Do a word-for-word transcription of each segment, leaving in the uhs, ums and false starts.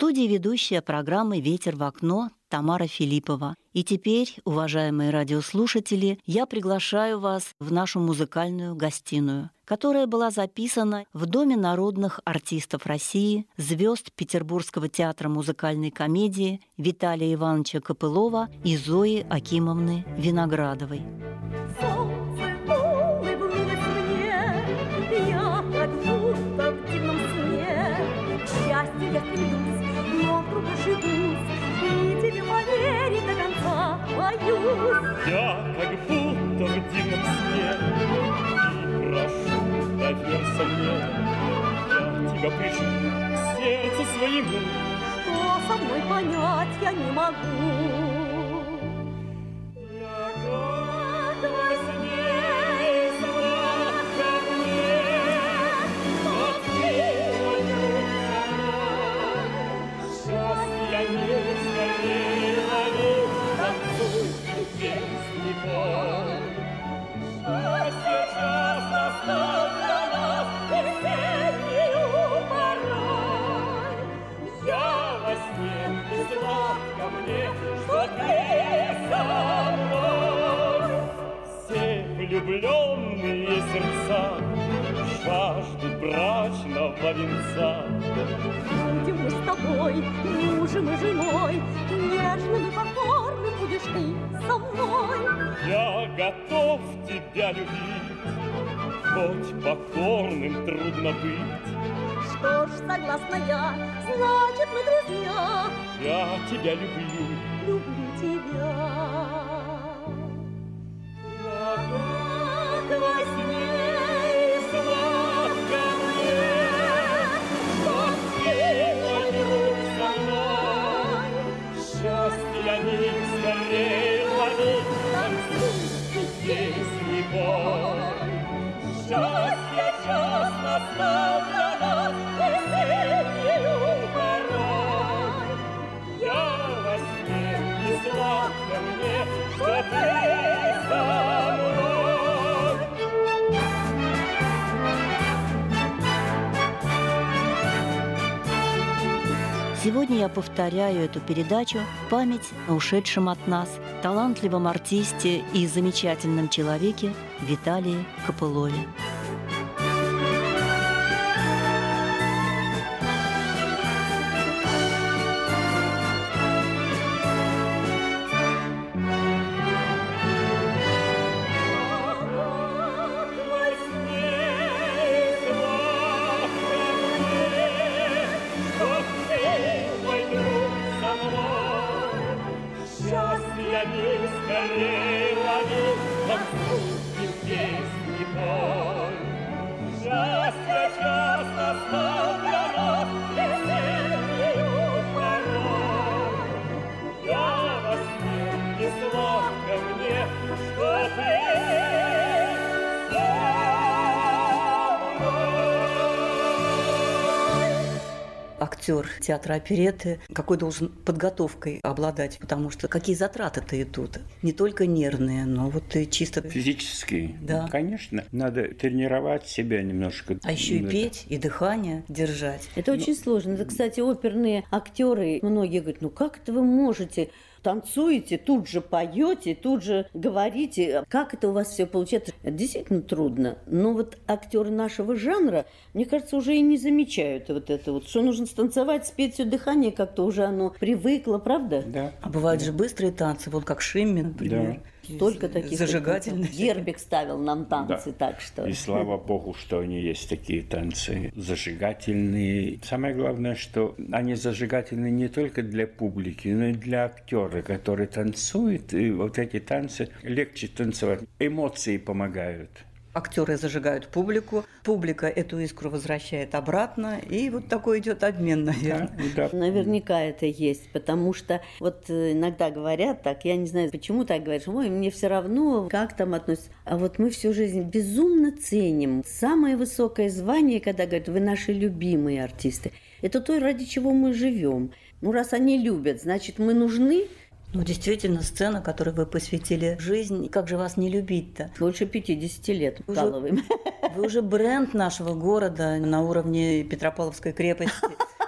студии ведущая программы «Ветер в окно» Тамара Филиппова. И теперь, уважаемые радиослушатели, я приглашаю вас в нашу музыкальную гостиную, которая была записана в Доме народных артистов России, звезд Петербургского театра музыкальной комедии Виталия Ивановича Копылова и Зои Акимовны Виноградовой. Солнце улыбнулось мне, я как будто в дивном сне. К счастью я стремлюсь, но вдруг ошибусь, и тебе поверить до конца боюсь. Я как будто в дивном сне, и прошу, доверься мне. Я тебя прижму к сердцу своему. Что со мной понять я не могу. Я как во сне, и сладко мне, но ты мой друг со мной. Счастья мир скорее лови, танцуй и песни пой. Счастье час настал для нас, весеннюю порой. Я во сне, и сладко мне, что ты со мной. Все влюбленные сердца жаждут брачного венца. Будем мы с тобой, мужем и женой, нежным и покорным будешь ты со мной. Я готов тебя любить, хоть покорным трудно быть. Что ж, согласна я, значит мы друзья. Я тебя люблю, Люблю тебя. я как во сне, и сладко мне, что ты мой друг со мной. Счастья миг скорее лови, танцуй и песни пой. Счастье час настал для нас, весеннюю порой. Я во сне, и сладко мне, что ты со мной. Сегодня я повторяю эту передачу в память о ушедшем от нас талантливом артисте и замечательном человеке Виталии Копылове. Счастья мир скорее лови, танцуй и песни пой. Счастье час настал для нас, весеннюю порой. Я во сне, и сладко мне, что ты со мной. Актер театра оперетты какой должен подготовкой обладать, потому что какие затраты-то идут? Не только нервные, но вот и чисто физические. Да. Конечно, надо тренировать себя немножко. А еще и петь, и дыхание держать. Это ну, очень сложно. Это, кстати, оперные актеры, многие говорят, ну как это вы можете? Танцуете, тут же поете, тут же говорите. Как это у вас все получается? Это действительно трудно. Но вот актеры нашего жанра, мне кажется, уже и не замечают вот это вот, что нужно станцевать, спеть все дыхание, как-то уже оно привыкло, правда? Да. А бывают да. же быстрые танцы, вот как Шимми, например. Да. Столько таких. Зажигательных. Гербик ставил нам танцы, да. так что. И слава богу, что они есть такие танцы зажигательные. Самое главное, что они зажигательные не только для публики, но и для актера, который танцует. И вот эти танцы легче танцевать. Эмоции помогают. Актеры зажигают публику, публика эту искру возвращает обратно, и вот такой идет обмен, наверное. Да, да. Наверняка это есть, потому что вот иногда говорят так, я не знаю, почему так говоришь, ой, мне все равно, как там относятся. А вот мы всю жизнь безумно ценим самое высокое звание, когда говорят, вы наши любимые артисты. Это то, ради чего мы живем. Ну, раз они любят, значит, мы нужны. Ну, действительно, сцена, которой вы посвятили жизнь, как же вас не любить-то? Больше пятидесяти лет вкалываем. Вы уже бренд нашего города на уровне Петропавловской крепости.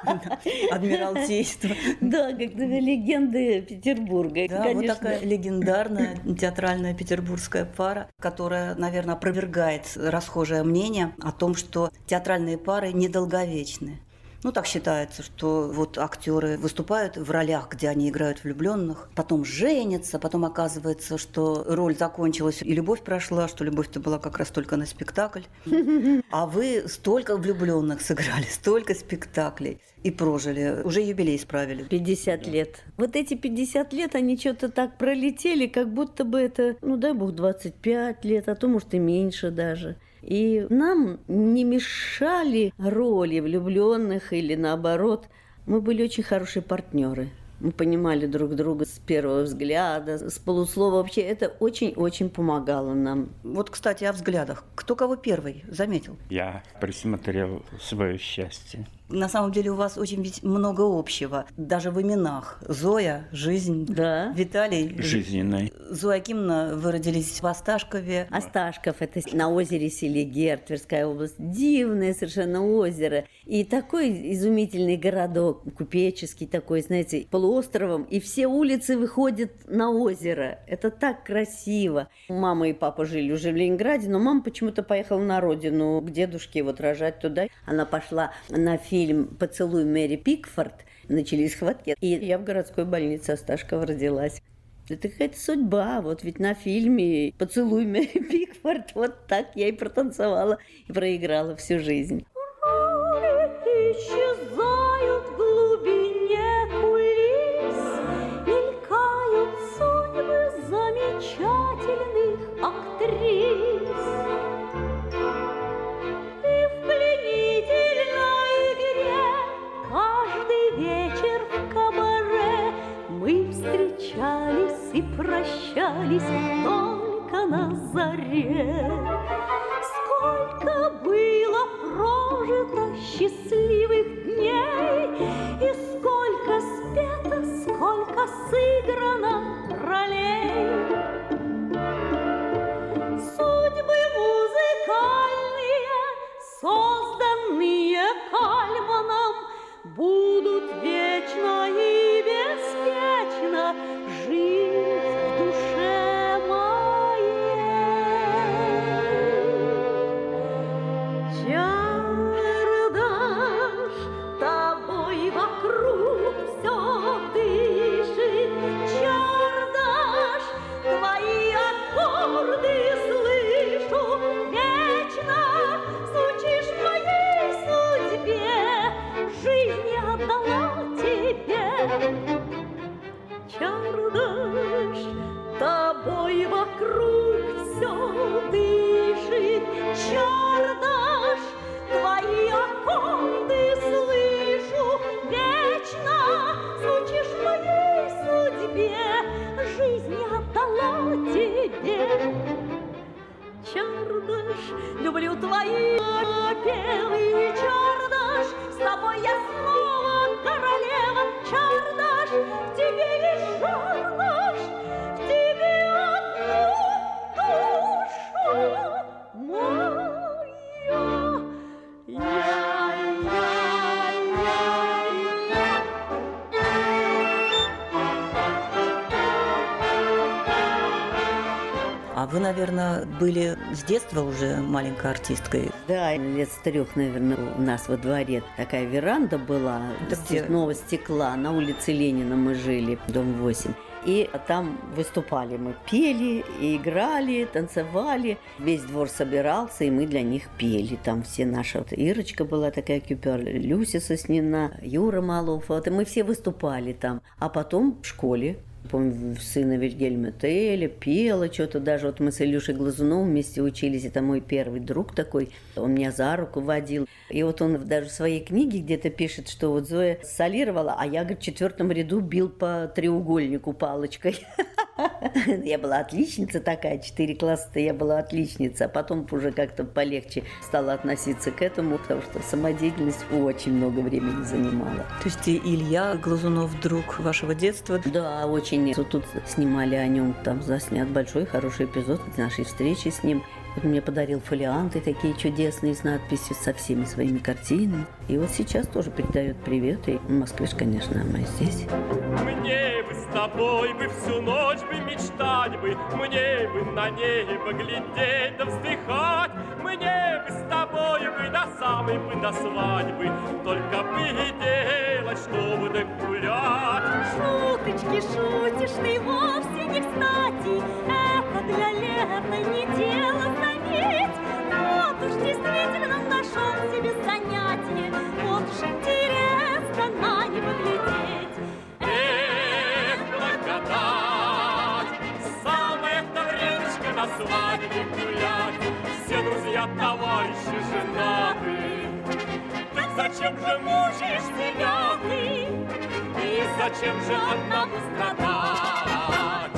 Адмиралтейство. Да, как легенды Петербурга. Да, вот такая легендарная театральная петербургская пара, которая, наверное, опровергает расхожее мнение о том, что театральные пары недолговечны. Ну, так считается, что вот актеры выступают в ролях, где они играют влюбленных, потом женятся, потом оказывается, что роль закончилась и любовь прошла, что любовь-то была как раз только на спектакль. А вы столько влюбленных сыграли, столько спектаклей и прожили, уже юбилей справили. пятьдесят лет. Вот эти пятьдесят лет, они что-то так пролетели, как будто бы это, ну дай бог, двадцать пять лет, а то, может, и меньше даже. И нам не мешали роли влюбленных или наоборот. Мы были очень хорошие партнеры. Мы понимали друг друга с первого взгляда, с полуслова. Вообще это очень-очень помогало нам. Вот, кстати, о взглядах. Кто кого первый заметил? Я присмотрел свое счастье. На самом деле у вас очень ведь много общего, даже в именах. Зоя, жизнь, да. Виталий. Жизненной. Зоя Акимовна, вы родились в Осташкове. Осташков – это на озере Селигер, Тверская область. Дивное совершенно озеро. И такой изумительный городок, купеческий такой, знаете, полуостровом. И все улицы выходят на озеро. Это так красиво. Мама и папа жили уже в Ленинграде, но мама почему-то поехала на родину к дедушке вот рожать туда. Она пошла на фильм фильм «Поцелуй Мэри Пикфорд», начались схватки, и я в городской больнице Осташкова родилась. Это какая-то судьба, вот ведь на фильме «Поцелуй Мэри Пикфорд» вот так я и протанцевала, и проиграла всю жизнь. Исчезают в глубине кулис, мелькают судьбы замечательных актрис. Вечер в кабаре мы встречались и прощались только на заре. Сколько было прожито счастливых дней, и сколько спето, сколько сыграно ролей. Судьбы музыкальные, созданные Кальманом, будут вечно и бесконечно жить в душе моей. Чардаш, тобой вокруг все дышит. Чардаш, твои аккорды слышу. Вечно звучишь в моей судьбе. Жизнь я отдала тебе, Чардаш, тобой вокруг все дышит. Чардаш, твои аккорды слышу. Вечно звучишь в моей судьбе. Жизнь я отдала тебе, Чардаш, люблю твои певы. Чардаш, с тобой я снова королева. Чардаш, в тебе лишь Чардаш, в тебе одну душа моя. Я-я-я-я. А вы, наверное, были с детства уже маленькой артисткой? Да, лет с трех, наверное, у нас во дворе такая веранда была, Это где? цветного стекла. На улице Ленина мы жили, дом восемь. И там выступали мы, пели, и играли, танцевали. Весь двор собирался, и мы для них пели. Там все наши... Вот Ирочка была такая кюпер, Люся Соснина, Юра Малов. Вот, и мы все выступали там. А потом в школе, помню, сына Вильгельма Теля, пела что-то даже. Вот мы с Илюшей Глазуновым вместе учились. Это мой первый друг такой. Он меня за руку водил. И вот он даже в своей книге где-то пишет, что вот Зоя солировала, а я, говорит, в четвертом ряду бил по треугольнику палочкой. Я была отличница такая, четыре класса-то я была отличница. А потом уже как-то полегче стала относиться к этому, потому что самодеятельность очень много времени занимала. То есть Илья Глазунов друг вашего детства? Да, очень. Тут снимали о нем, там заснят большой хороший эпизод нашей встречи с ним. Вот мне подарил фолианты такие чудесные с надписью со всеми своими картинами. И вот сейчас тоже передает привет. И в Москве, конечно, мы здесь. Мне бы с тобой бы всю ночь бы мечтать бы, мне бы на небо глядеть да вздыхать, мне бы с тобой бы до самой бы до свадьбы, только бы и делать, чтобы да гулять. Шуточки шутишь ты вовсе не кстати, это для лета не дело, заметь. Вот уж действительно нашел себе занятие, вот уж интересно на него глядеть. Эх, благодать, самое-то времечко на свадьбе гулять, все друзья, товарищи женаты. Так зачем же мучаешь меня ты, и зачем же одному страдать?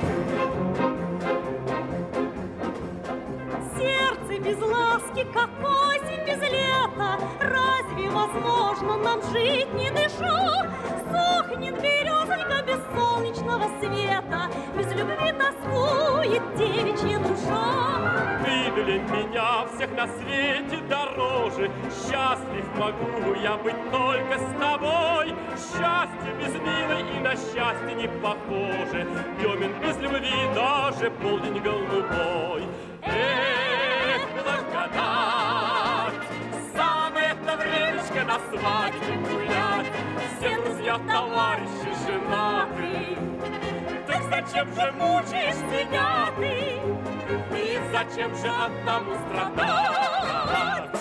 Сердце без ласки, как осень без лета, разве возможно нам жить не дыша? Сохнет березонька без солнечного света, без любви тоскует девичья душа. Ты для меня всех на свете дороже, счастлив могу я быть только с тобой. Счастье без милой и на счастье не похоже, темен без любви даже полдень голубой. Эх, благодать, самое-то времечко на свадьбе гулять, все друзья, товарищи женаты. Так зачем же мучаешь меня ты, и зачем же одному страдать?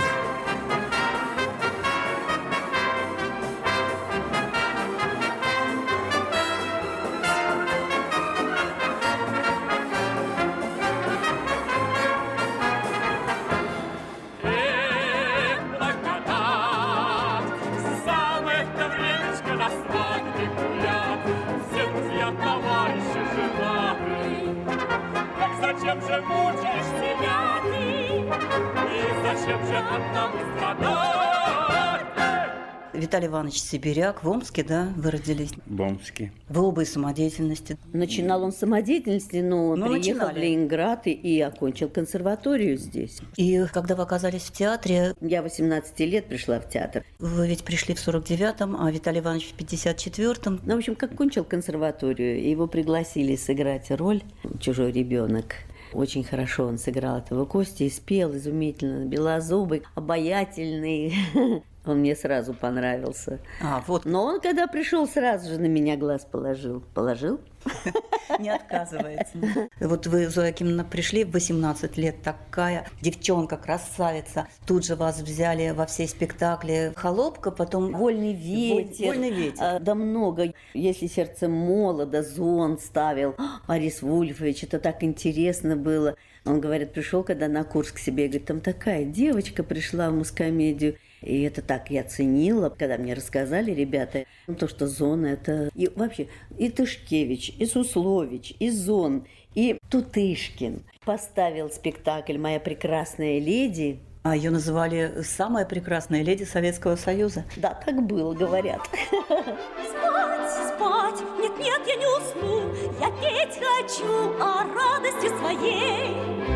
Зачем же мучаешь себя ты, и зачем же одному страдать? Виталий Иванович Сибиряк в Омске, да, вы родились? В Омске. Вы оба из самодеятельности. Начинал он с самодеятельности, но Ну, приехал начинали. в Ленинград и, и окончил консерваторию здесь. И когда вы оказались в театре, Я восемнадцати лет пришла в театр. вы ведь пришли в сорок девятом, а Виталий Иванович в пятьдесят четвёртом. Ну, в общем, как кончил консерваторию, его пригласили сыграть роль «Чужой ребенок». Очень хорошо он сыграл этого Костю и спел изумительно, белозубый, обаятельный. Он мне сразу понравился. А, вот, Но он, когда пришел, сразу же на меня глаз положил. Положил? не отказывается. Вот вы, Зоя Акимовна, пришли в восемнадцать лет, такая девчонка, красавица. Тут же вас взяли во все спектакли «Холопка», потом «Вольный ветер». «Вольный ветер». А, да много. «Если сердце молодо», «Зон» ставил. Арис Вульфович, это так интересно было. Он, говорит, пришел когда на курс к себе, говорит, там такая девочка пришла в мускомедию. И это так я ценила, когда мне рассказали ребята, ну, то, что «Зона» это... И вообще и Тышкевич, и Суслович, и Зон, и Тутышкин. Поставил спектакль «Моя прекрасная леди». А ее называли «Самая прекрасная леди Советского Союза». Да, так было, говорят. Спать, спать, нет-нет, я не усну, я петь хочу о радости своей.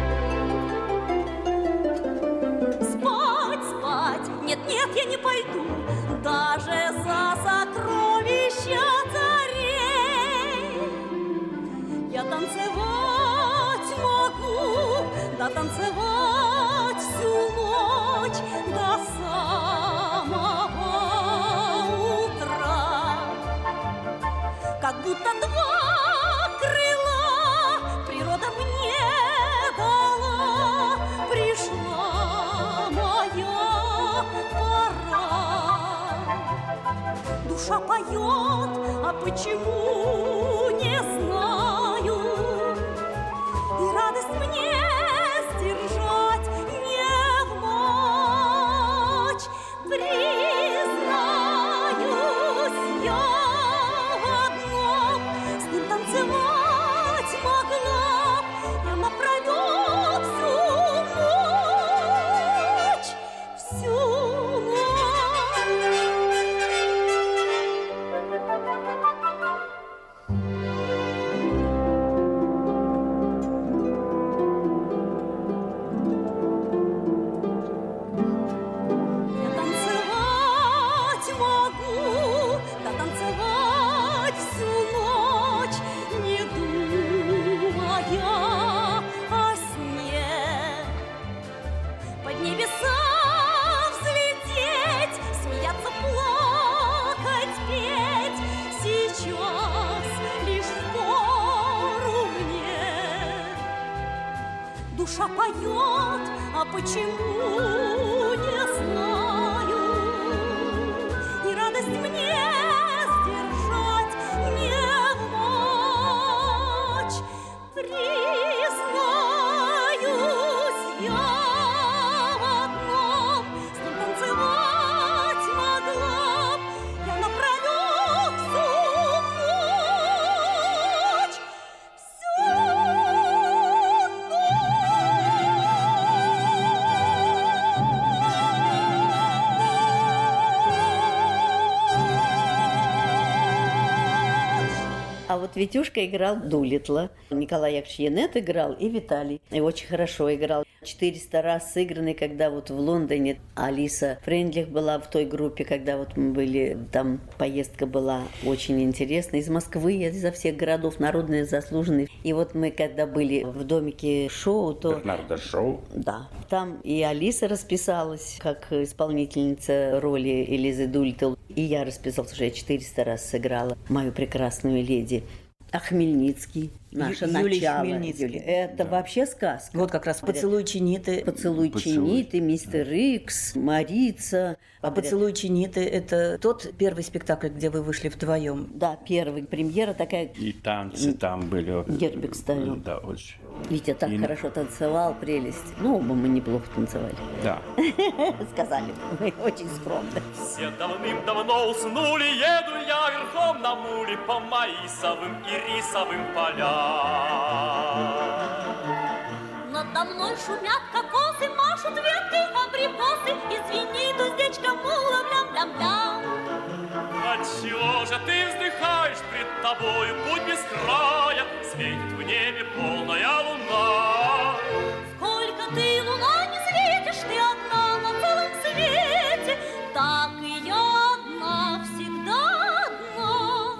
Спать, спать, нет-нет, я не пойду, даже за сокровища царей. Я танцевать могу, да танцевать всю ночь до самого утра. Как будто два крыла природа мне дала, пришла моя пора. Душа поет, а почему не знаю, и радость мне сдержать не в мочь. Признаюсь я в одном, с ним танцевать могла я напролёт всю ночь, всю ночь. душа поет, а почему, не знаю. И радость мне сдержать не в мочь. Признаюсь я в одном, с ним танцевать могла б я напролет всю ночь, всю А вот Витюшка играл Дулитла. Николай Яковлевич Янет играл и Виталий. И очень хорошо играл. четыреста раз сыгранный, когда вот в Лондоне Алиса Френдлих была в той группе, когда вот мы были, там поездка была очень интересная. Из Москвы, изо всех городов, народные заслуженные. И вот мы, когда были в домике Шоу, то... Бернарда Шоу. Да. Там и Алиса расписалась, как исполнительница роли Элизы Дулиттл. И я расписалась, что я четыреста раз сыграла мою прекрасную леди. А Хмельницкий, наше Ю- Юлий начало. Хмельницкий. Юлий. Это вообще сказка. Вот как раз «Поцелуй Чиниты». «Поцелуй Поцелуй. Чиниты», «Мистер Икс», «Марица». А «Поцелуй Чиниты» — это тот первый спектакль, где вы вышли вдвоем. Да, первый. Премьера такая. И танцы там были. Гербик ставил. Да, очень. Витя так И- хорошо танцевал, прелесть. Ну, оба мы неплохо танцевали. Да. Сказали, мы очень скромно. Все давным-давно уснули, еду я верхом на муле по маисовым и рисовым полям. Надо мной шумят кокосы, машут веткой абрикосы. Извини, уздечка мула, блям-блям-блям. Отчего же ты вздыхаешь пред тобою путь без края? Светит в небе полная луна. Сколько ты, луна, не светишь, ты одна на целом свете. Так и я одна, всегда одна.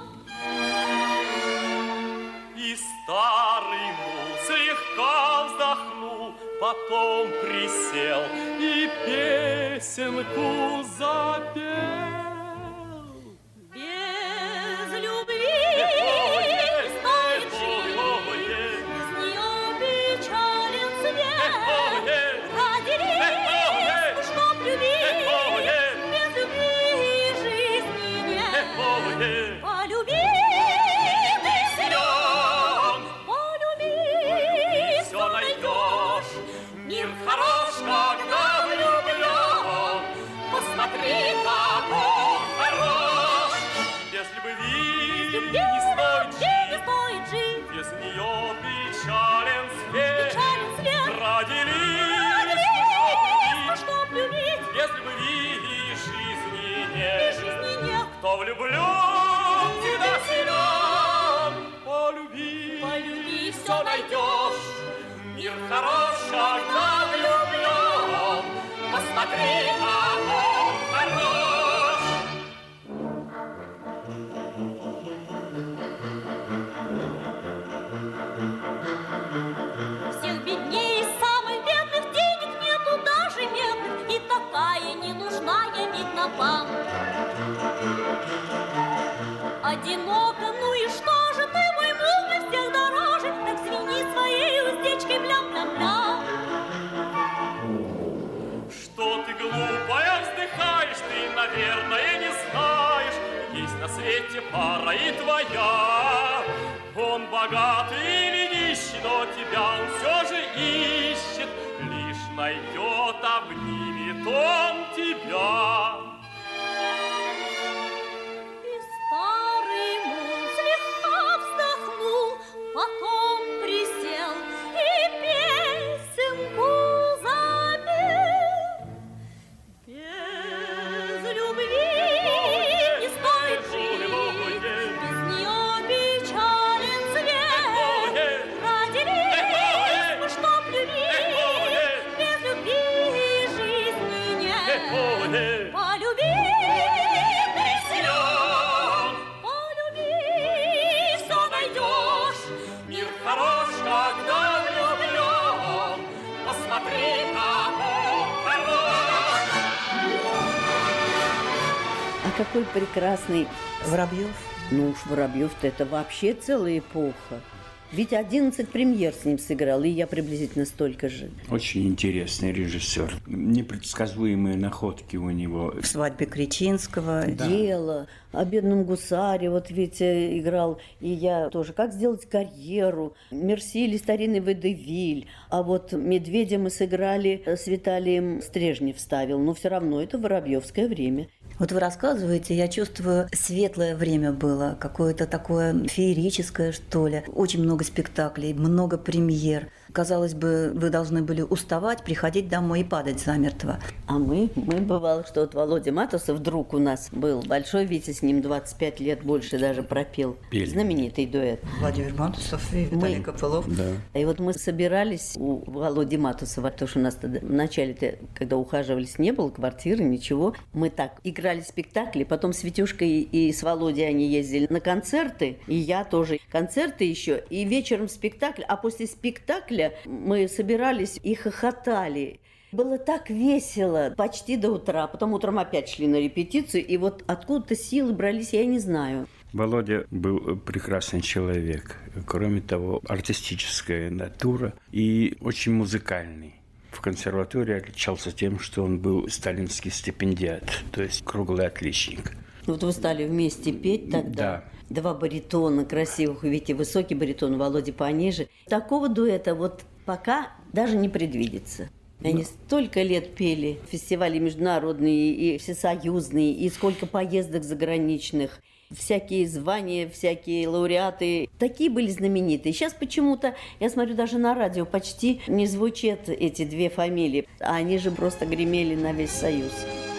И старый мул слегка вздохнул, потом присел и песенку запел. Без любви не стоит жить, без нее печален свет. Ради риску, чтоб любить, без любви жизни нет. Полюби ты силен, полюби, Всё найдешь. Мир хорош, когда влюблен. Посмотри, как он хорош. Без любви не стоит не жить, стоит жить, без нее печален свет. печален свет. Ради Ради риску, риску, чтоб любить, без любви жизни и нет. жизни нет. Кто влюблен, всегда силен. Полюби, Полюби, всё всё найдешь. Мир хорош, когда влюблен. Посмотри, как он хорош. Всех беднее, самых бедных, денег нету даже медных, и такая ненужная, видно, вам. Одиноко, ну и что же ты, мой мул, мне всех дороже, так звени своей уздечкой, блям-блям-блям. Что ты глупая вздыхаешь, ты, наверное, не знаешь, есть на свете пара и твоя. Он богат или нищий, но тебя он все же ищет, лишь найдет, обнимет он тебя. И старый мул слегка вздохнул, потом присел и песенку запел. Без любви не стоит жить, без нее печален свет. Ради риску, чтоб любить, без любви жизни нет. Полюби, ты силен, полюби, все найдешь. Мир хорош, когда влюблен. Посмотри, как он хорош. А какой прекрасный... Воробьев. Ну уж Воробьев-то это вообще целая эпоха. Ведь одиннадцать премьер с ним сыграл, и я приблизительно столько же. Очень интересный режиссер. Непредсказуемые находки у него. В «Свадьбе Кричинского». Да. Дело. О «Бедном гусаре» вот Витя играл, и я тоже. «Как сделать карьеру», «Мерси» или «Старинный водевиль». А вот «Медведя» мы сыграли с Виталием, Стрежнев ставил, но все равно это воробьевское время. Вот вы рассказываете, я чувствую, светлое время было, какое-то такое феерическое, что ли. Очень много спектаклей, много премьер. Казалось бы, вы должны были уставать, приходить домой и падать замертво. А мы, мы бывало, что вот Володя Матусов, друг у нас был, большой Витя, с ним двадцать пять лет больше даже пропел. Пели. Знаменитый дуэт. Владимир Матусов и Виталий мы... Копылов. Да. И вот мы собирались у Володи Матусова, потому что у нас тогда в начале, когда ухаживались, не было квартиры, ничего. Мы так играли спектакли, потом с Витюшкой и с Володей они ездили на концерты, и я тоже. Концерты еще, и вечером спектакль, а после спектакля мы собирались и хохотали. Было так весело почти до утра. Потом утром опять шли на репетицию. И вот откуда-то силы брались, я не знаю. Володя был прекрасный человек. Кроме того, артистическая натура и очень музыкальный. В консерватории отличался тем, что он был сталинский стипендиат, то есть круглый отличник. Вот вы стали вместе петь тогда. Да. Два баритона красивых, видите, высокий баритон, Володя пониже. Такого дуэта вот пока даже не предвидится. Они столько лет пели, фестивали международные и всесоюзные, и сколько поездок заграничных, всякие звания, всякие лауреаты. Такие были знаменитые. Сейчас почему-то, я смотрю, даже на радио почти не звучат эти две фамилии, а они же просто гремели на весь Союз.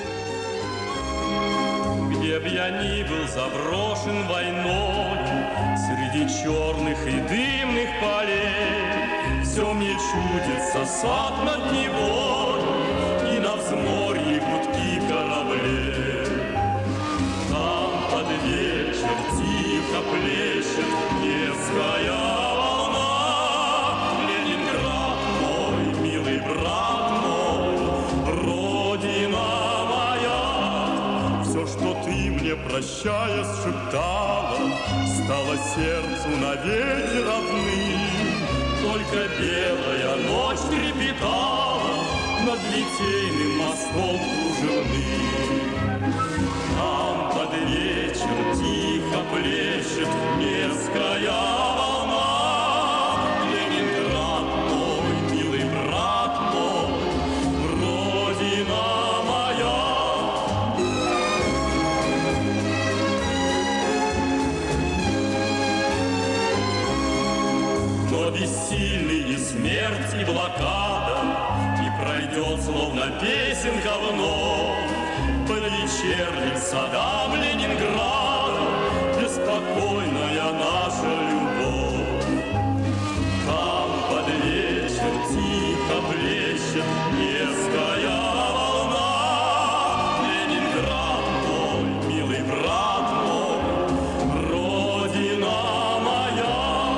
Где б я ни был заброшен войной, среди черных и дымных полей, все мне чудится сад над Невой и на взморье гудки кораблей. Там под вечер тихо плещет Невская волна. Ленинград мой, милый брат мой, родина моя. Все, что ты мне, прощаясь, шептала, стало сердцу навеки родным. Только белая ночь трепетала над Литейным мостом кружевным. Там под вечер тихо плещет Невская волна. Ленинград мой, милый брат мой, родина моя. Но бессильны и смерть, и блокада, и пройдет, словно песенка вновь, по вечерним садам Ленинграда беспокойная наша любовь. Там под вечер тихо плещет Невская волна. Ленинград мой, милый брат мой, родина моя.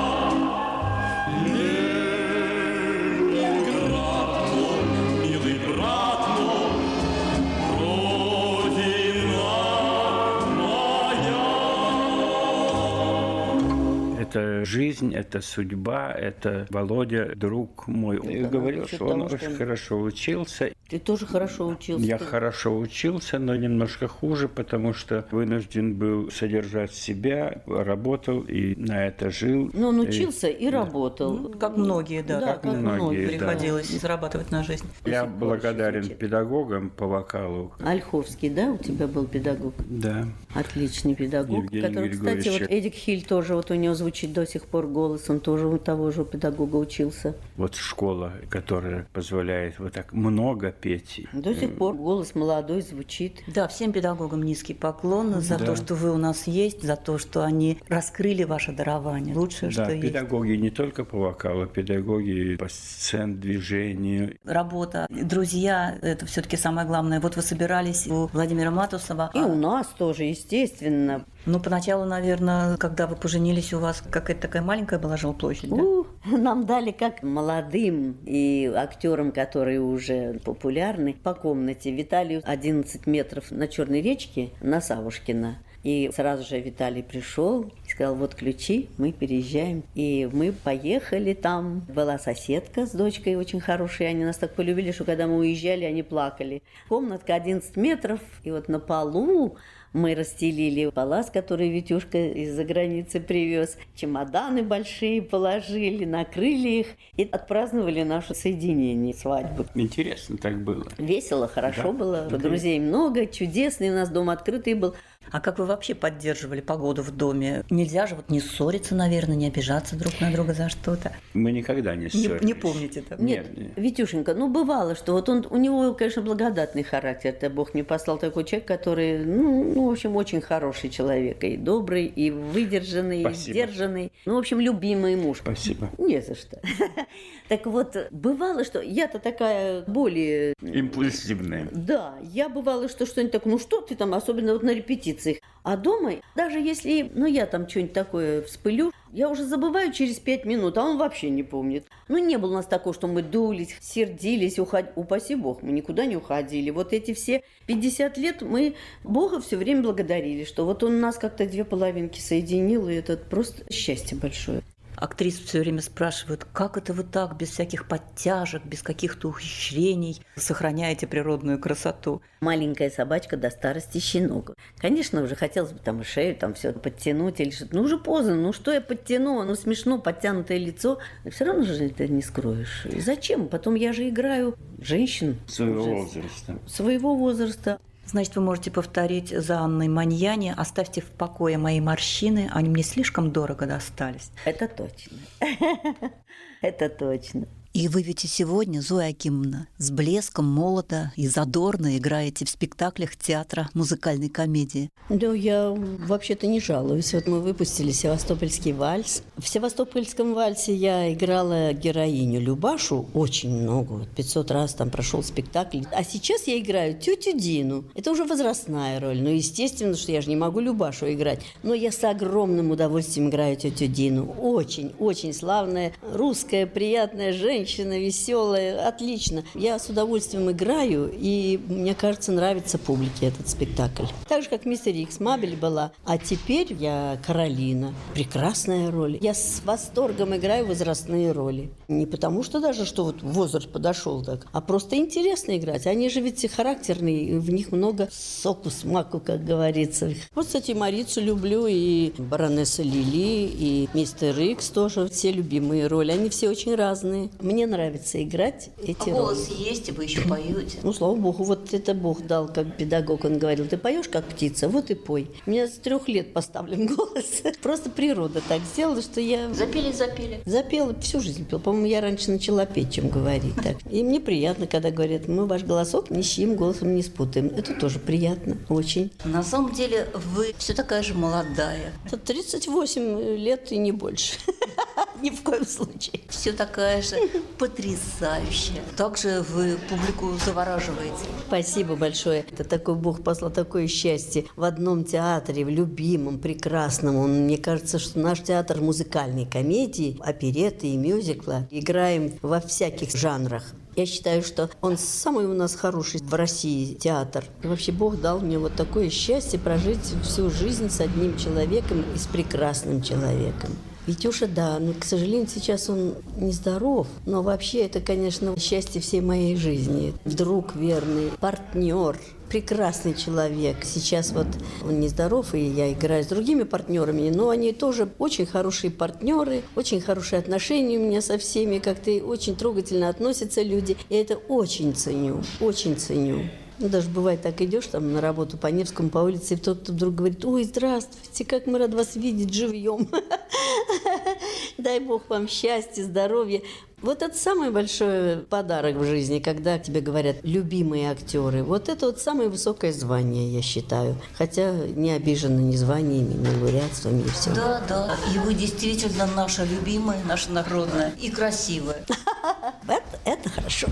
Это жизнь, это судьба, это Володя, друг мой. Я да, говорил, что он очень что... хорошо учился. Ты тоже хорошо учился? Я хорошо учился, но немножко хуже, потому что вынужден был содержать себя, работал и на это жил. Но он учился и, и работал. Ну, как многие, да. да как, как многие, приходилось да. зарабатывать на жизнь. Я благодарен учить. педагогам по вокалу. Ольховский, да, у тебя был педагог? Да. Отличный педагог. Евгений который, Григорьевич. Кстати, вот Эдик Хиль тоже, вот у него звучит до сих пор голос, он тоже у того же педагога учился. Вот школа, которая позволяет вот так много петь. До сих пор голос молодой звучит. Да, всем педагогам низкий поклон за да. то, что вы у нас есть, за то, что они раскрыли ваше дарование. Лучшее, да, что есть. педагоги не только по вокалу, педагоги по сцен-движению. Работа, друзья, это все-таки самое главное. Вот вы собирались у Владимира Матусова. И а... у нас тоже, естественно. Ну, поначалу, наверное, когда вы поженились, у вас какая-то такая маленькая была жилплощадь, да? У, нам дали как молодым и актерам, которые уже популярны, по комнате. Виталию одиннадцать метров на Черной речке, на Савушкина. И сразу же Виталий пришел и сказал, вот ключи, мы переезжаем. И мы поехали там. Была соседка с дочкой очень хорошая. Они нас так полюбили, что когда мы уезжали, они плакали. Комнатка одиннадцать метров. И вот на полу мы расстелили палас, который Витюшка из-за границы привез. Чемоданы большие положили, накрыли их и отпраздновали наше соединение, свадьбу. Интересно так было. Весело, хорошо Да. было. Да. Друзей много, чудесный у нас дом открытый был. А как вы вообще поддерживали погоду в доме? Нельзя же вот не ссориться, наверное, не обижаться друг на друга за что-то. Мы никогда не Не, ссорились. не помните этого? Нет, Нет, нет. Витюшенька, ну бывало, что вот он, у него, конечно, благодатный характер. Это Бог мне послал такой человек, который, ну, ну, в общем, очень хороший человек. И добрый, и выдержанный, Спасибо. и сдержанный. Ну, в общем, любимый муж. Спасибо. Не за что. Так вот, бывало, что я-то такая более... Импульсивная. Да, я бывало, что что-нибудь такое, ну что ты там, особенно вот на репетициях. А дома, даже если, ну я там что-нибудь такое вспылю, я уже забываю через пять минут, а он вообще не помнит. Ну не было у нас такого, что мы дулись, сердились, уход... упаси Бог, мы никуда не уходили. Вот эти все пятьдесят лет мы Бога все время благодарили, что вот он нас как-то две половинки соединил, и это просто счастье большое. Актрис все время спрашивают, как это вы так, без всяких подтяжек, без каких-то ухищрений сохраняете природную красоту? Маленькая собачка до старости щенок. Конечно, уже хотелось бы там и шею, там все подтянуть или что-то. Ну, уже поздно, ну что я подтяну? Ну, смешно, подтянутое лицо. Все равно же это не скроешь. И зачем? Потом я же играю женщин. Своего уже возраста. Своего возраста. Значит, вы можете повторить за Анной Маньяни: «Оставьте в покое мои морщины, они мне слишком дорого достались». Это точно. Это точно. И вы ведь и сегодня, Зоя Акимовна, с блеском молодо и задорно играете в спектаклях театра музыкальной комедии. Да, я вообще-то не жалуюсь. Вот мы выпустили «Севастопольский вальс». В «Севастопольском вальсе» я играла героиню Любашу очень много, вот пятьсот раз там прошел спектакль. А сейчас я играю тетю Дину. Это уже возрастная роль. Ну, естественно, что я же не могу Любашу играть. Но я с огромным удовольствием играю тетю Дину. Очень, очень славная, русская, приятная женщина. Женщина веселая, отлично. Я с удовольствием играю, и мне кажется, нравится публике этот спектакль. Так же, как «Мистер Икс», Мабель была. А теперь я Каролина. Прекрасная роль. Я с восторгом играю возрастные роли. Не потому, что даже, что вот возраст подошел так, а просто интересно играть. Они же ведь характерные, в них много соку, смаку, как говорится. Вот, кстати, Марицу люблю, и баронесса Лили, и «Мистер Икс» тоже все любимые роли. Они все очень разные. Мне нравится играть эти роли. Голос есть, и вы еще поете. Ну, слава богу, вот это Бог дал, как педагог. Он говорил, ты поешь как птица, вот и пой. У меня с трех лет поставлен голос. Просто природа так сделала, что я... Запели, запели. Запела, всю жизнь пела. По-моему, я раньше начала петь, чем говорить. Так. И мне приятно, когда говорят, мы ваш голосок ни с чьим голосом не спутаем. Это тоже приятно, очень. На самом деле вы все такая же молодая. Это тридцать восемь лет и не больше. Ни в коем случае. Все такая же потрясающая. Также вы публику завораживаете. Спасибо большое. Это такой Бог послал такое счастье в одном театре, в любимом, прекрасном. Он, мне кажется, что наш театр музыкальной комедии, оперетты и мюзикла играем во всяких жанрах. Я считаю, что он самый у нас хороший в России театр. И вообще Бог дал мне вот такое счастье прожить всю жизнь с одним человеком и с прекрасным человеком. Витюша, да, но, к сожалению, сейчас он нездоров. Но вообще это, конечно, счастье всей моей жизни. Друг верный, партнер, прекрасный человек. Сейчас вот он нездоров, и я играю с другими партнерами, но они тоже очень хорошие партнеры, очень хорошие отношения у меня со всеми, как-то очень трогательно относятся люди. Я это очень ценю, очень ценю. Ну, даже бывает так, идешь там на работу по Невскому, по улице, и кто-то вдруг говорит, ой, здравствуйте, как мы рады вас видеть живьем. Дай Бог вам счастья, здоровья. Вот это самый большой подарок в жизни, когда тебе говорят любимые актеры. Вот это вот самое высокое звание, я считаю. Хотя не обижена ни званиями, ни лауреатствами, и все. Да, да. И вы действительно наша любимая, наша народная и красивая. Это, это хорошо.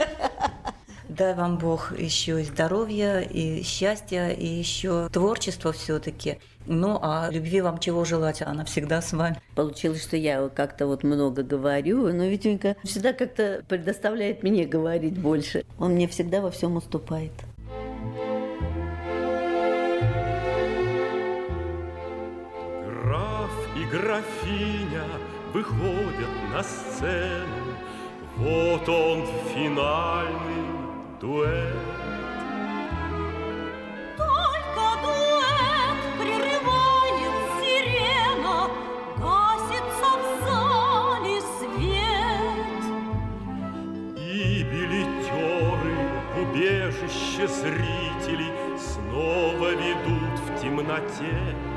Дай вам Бог еще и здоровья, и счастья, и еще творчества все-таки. Ну, а любви вам чего желать, она всегда с вами. Получилось, что я как-то вот много говорю, но Витенька всегда как-то предоставляет мне говорить больше. Он мне всегда во всем уступает. Граф и графиня выходят на сцену. Вот он, финальный дуэт. Только дуэт прерывает сирена, гасится в зале свет. И билетеры в убежище зрителей снова ведут в темноте.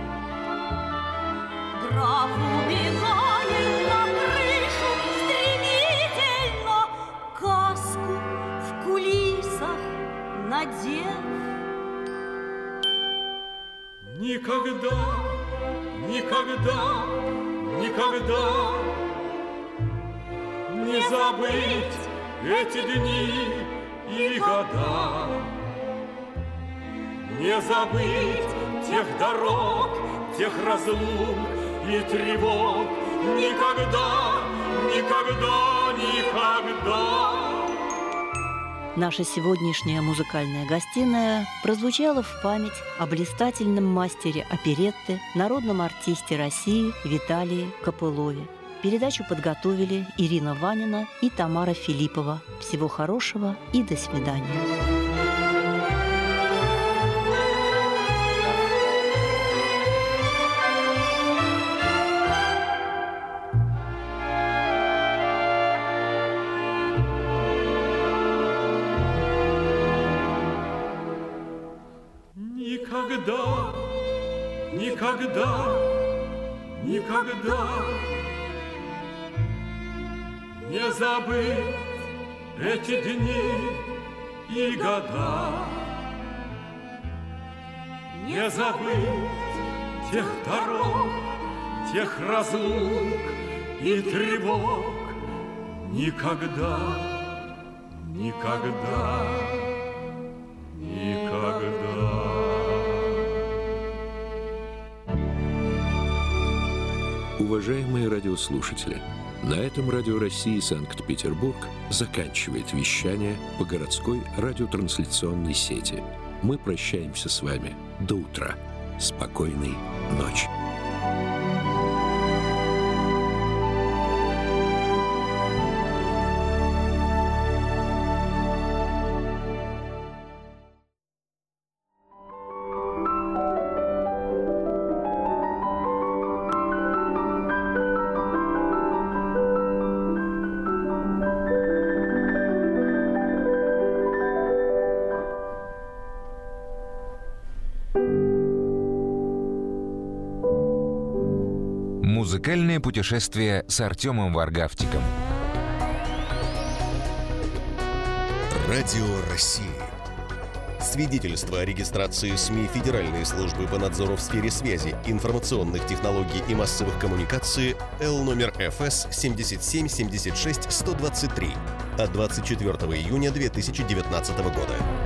Граф убегает на крышу стремительно, каску в кулисах надев. Никогда, никогда, никогда не забыть эти дни и года. Не забыть тех дорог, тех разлук и тревог. Никогда, никогда, никогда. Наша сегодняшняя музыкальная гостиная прозвучала в память о блистательном мастере оперетты, народном артисте России Виталии Копылове. Передачу подготовили Ирина Ванина и Тамара Филиппова. Всего хорошего и до свидания. Никогда, никогда, никогда не забыть эти дни и года. Не забыть тех дорог, тех разлук и тревог. Никогда, никогда, никогда. Уважаемые радиослушатели, на этом Радио России Санкт-Петербург заканчивает вещание по городской радиотрансляционной сети. Мы прощаемся с вами до утра. Спокойной ночи. Музыкальное путешествие с Артемом Варгавтиком. Радио России. Свидетельство о регистрации СМИ Федеральной службы по надзору в сфере связи, информационных технологий и массовых коммуникаций Л номер Ф С семьдесят семь семьдесят шесть сто двадцать три от двадцать четвёртого июня две тысячи девятнадцатого года.